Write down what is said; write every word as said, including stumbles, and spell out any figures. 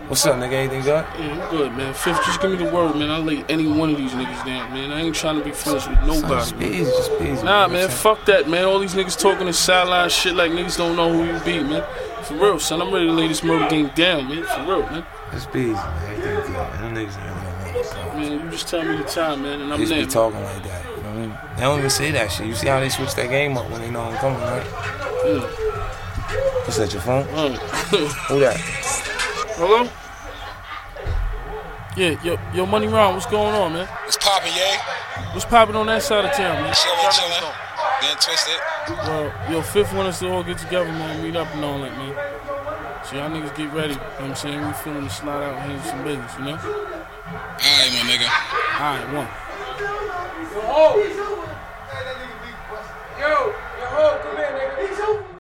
What's up, nigga? Anything good? Yeah, I'm good, man. Fifth, just give me the word, man. I'll lay any one of these niggas down, man. I ain't trying to be friends with nobody. Just be easy, just be easy. Nah, man, fuck that, man. All these niggas talking this sideline shit like niggas don't know who you be, man. For real, son. I'm ready to lay this murder game down, man. For real, man. Just be easy, man. Everything good, man. Them niggas ain't really know what's up. Man, you just tell me the time, man, and I'm They just there. be talking like that, you know what I mean? They don't even say that shit. You see how they switch that game up when they know I'm coming, right? Yeah. What's that, your phone? Oh. Who that? Hello? Yeah, yo, yo, Money Round, what's going on, man? What's poppin', yay? What's poppin' on that side of town, man? Chillin', chillin'. Getting twisted. Well, yo, Fifth want us to all get together, man, meet up and all that, man. So y'all niggas get ready, you know what I'm saying? We feeling to slide out and handle some business, you know? Alright, my nigga. Alright, one.